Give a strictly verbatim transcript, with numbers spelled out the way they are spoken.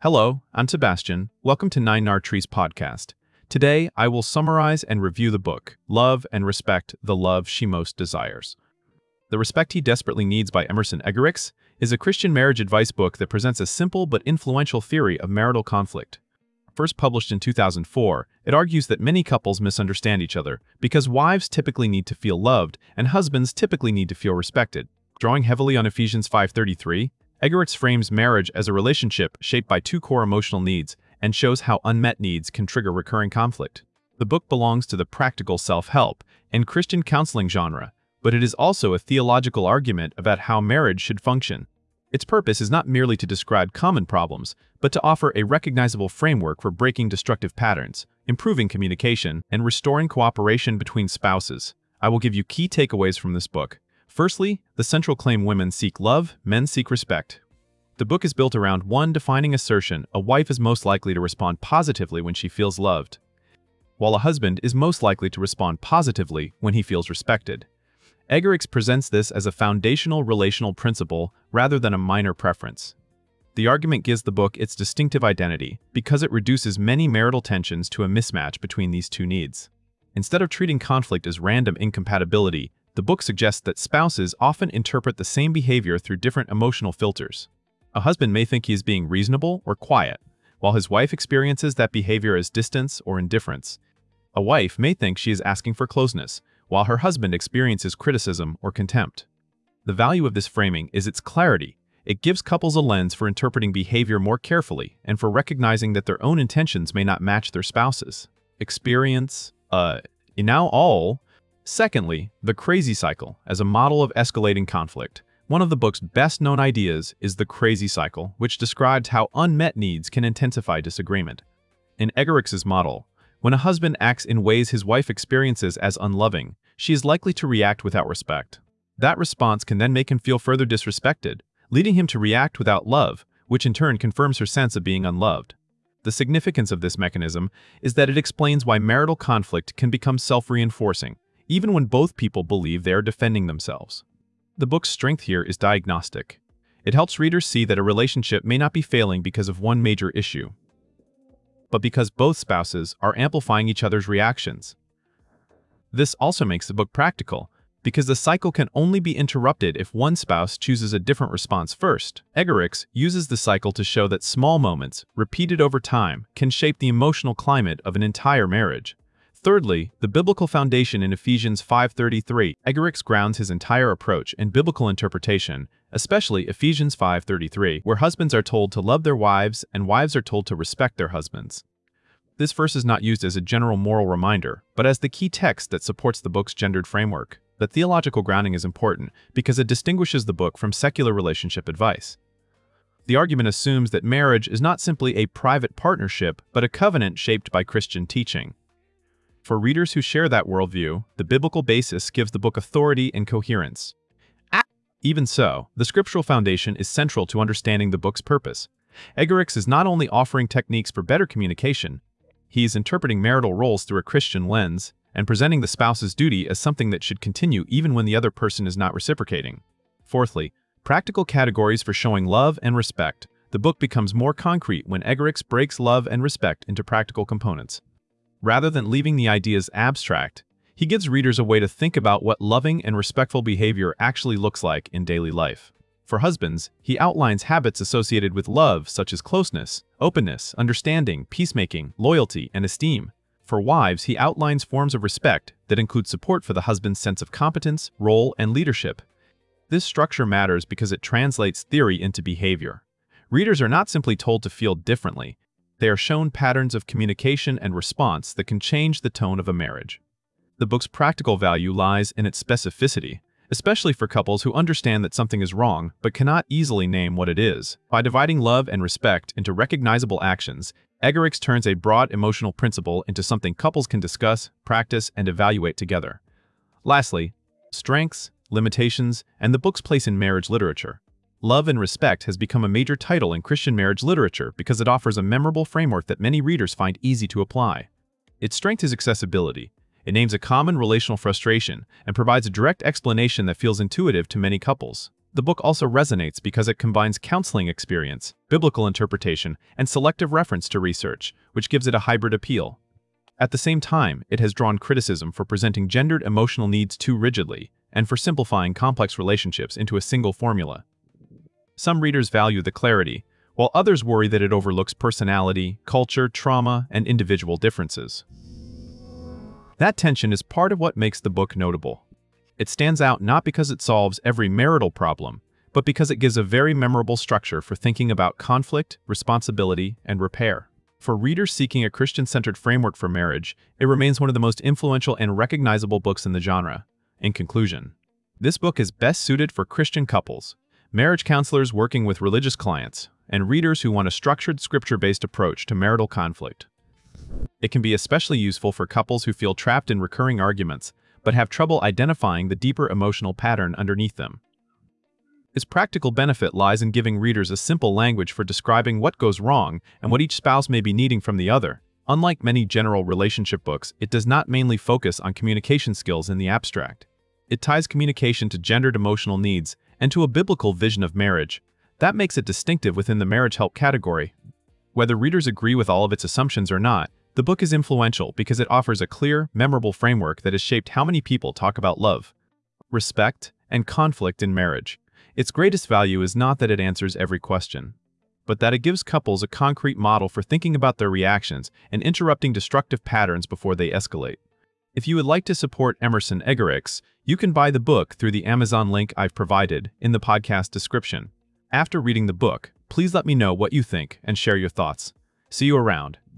Hello, I'm Sebastian. Welcome to Nine Nar Trees podcast. Today, I will summarize and review the book, Love and Respect, the Love She Most Desires. The Respect He Desperately Needs by Emerson Eggerichs is a Christian marriage advice book that presents a simple but influential theory of marital conflict. First published in two thousand four, it argues that many couples misunderstand each other because wives typically need to feel loved and husbands typically need to feel respected. Drawing heavily on Ephesians five thirty-three, Eggerichs frames marriage as a relationship shaped by two core emotional needs and shows how unmet needs can trigger recurring conflict. The book belongs to the practical self-help and Christian counseling genre, but it is also a theological argument about how marriage should function. Its purpose is not merely to describe common problems, but to offer a recognizable framework for breaking destructive patterns, improving communication, and restoring cooperation between spouses. I will give you key takeaways from this book. Firstly, the central claim: women seek love, men seek respect. The book is built around one defining assertion: a wife is most likely to respond positively when she feels loved, while a husband is most likely to respond positively when he feels respected. Eggerichs presents this as a foundational relational principle rather than a minor preference. The argument gives the book its distinctive identity because it reduces many marital tensions to a mismatch between these two needs. Instead of treating conflict as random incompatibility, the book suggests that spouses often interpret the same behavior through different emotional filters. A husband may think he is being reasonable or quiet, while his wife experiences that behavior as distance or indifference. A wife may think she is asking for closeness, while her husband experiences criticism or contempt. The value of this framing is its clarity. It gives couples a lens for interpreting behavior more carefully and for recognizing that their own intentions may not match their spouse's. Experience, uh, now all. Secondly, the crazy cycle as a model of escalating conflict. One of the book's best-known ideas is the crazy cycle, which describes how unmet needs can intensify disagreement. In Eggerichs' model, when a husband acts in ways his wife experiences as unloving, she is likely to react without respect. That response can then make him feel further disrespected, leading him to react without love, which in turn confirms her sense of being unloved. The significance of this mechanism is that it explains why marital conflict can become self-reinforcing, even when both people believe they are defending themselves. The book's strength here is diagnostic. It helps readers see that a relationship may not be failing because of one major issue, but because both spouses are amplifying each other's reactions. This also makes the book practical, because the cycle can only be interrupted if one spouse chooses a different response first. Eggerichs uses the cycle to show that small moments, repeated over time, can shape the emotional climate of an entire marriage. Thirdly, the biblical foundation in Ephesians five thirty-three. Eggerichs grounds his entire approach in biblical interpretation, especially Ephesians five thirty-three, where husbands are told to love their wives and wives are told to respect their husbands. This verse is not used as a general moral reminder, but as the key text that supports the book's gendered framework. The theological grounding is important because it distinguishes the book from secular relationship advice. The argument assumes that marriage is not simply a private partnership, but a covenant shaped by Christian teaching. For readers who share that worldview, the biblical basis gives the book authority and coherence. Even so, the scriptural foundation is central to understanding the book's purpose. Eggerichs is not only offering techniques for better communication, he is interpreting marital roles through a Christian lens and presenting the spouse's duty as something that should continue even when the other person is not reciprocating. Fourthly, practical categories for showing love and respect. The book becomes more concrete when Eggerichs breaks love and respect into practical components. Rather than leaving the ideas abstract, he gives readers a way to think about what loving and respectful behavior actually looks like in daily life. For husbands, he outlines habits associated with love such as closeness, openness, understanding, peacemaking, loyalty, and esteem. For wives, he outlines forms of respect that include support for the husband's sense of competence, role, and leadership. This structure matters because it translates theory into behavior. Readers are not simply told to feel differently. They are shown patterns of communication and response that can change the tone of a marriage. The book's practical value lies in its specificity, especially for couples who understand that something is wrong but cannot easily name what it is. By dividing love and respect into recognizable actions, Eggerichs turns a broad emotional principle into something couples can discuss, practice, and evaluate together. Lastly, strengths, limitations, and the book's place in marriage literature. Love and Respect has become a major title in Christian marriage literature because it offers a memorable framework that many readers find easy to apply. Its strength is accessibility. It names a common relational frustration and provides a direct explanation that feels intuitive to many couples. The book also resonates because it combines counseling experience, biblical interpretation, and selective reference to research, which gives it a hybrid appeal. At the same time, it has drawn criticism for presenting gendered emotional needs too rigidly and for simplifying complex relationships into a single formula. Some readers value the clarity, while others worry that it overlooks personality, culture, trauma, and individual differences. That tension is part of what makes the book notable. It stands out not because it solves every marital problem, but because it gives a very memorable structure for thinking about conflict, responsibility, and repair. For readers seeking a Christian-centered framework for marriage, it remains one of the most influential and recognizable books in the genre. In conclusion, this book is best suited for Christian couples, marriage counselors working with religious clients, and readers who want a structured, scripture-based approach to marital conflict. It can be especially useful for couples who feel trapped in recurring arguments, but have trouble identifying the deeper emotional pattern underneath them. Its practical benefit lies in giving readers a simple language for describing what goes wrong and what each spouse may be needing from the other. Unlike many general relationship books, it does not mainly focus on communication skills in the abstract. It ties communication to gendered emotional needs and to a biblical vision of marriage. That makes it distinctive within the marriage help category. Whether readers agree with all of its assumptions or not, the book is influential because it offers a clear, memorable framework that has shaped how many people talk about love, respect, and conflict in marriage. Its greatest value is not that it answers every question, but that it gives couples a concrete model for thinking about their reactions and interrupting destructive patterns before they escalate. If you would like to support Emerson Eggerichs, you can buy the book through the Amazon link I've provided in the podcast description. After reading the book, please let me know what you think and share your thoughts. See you around.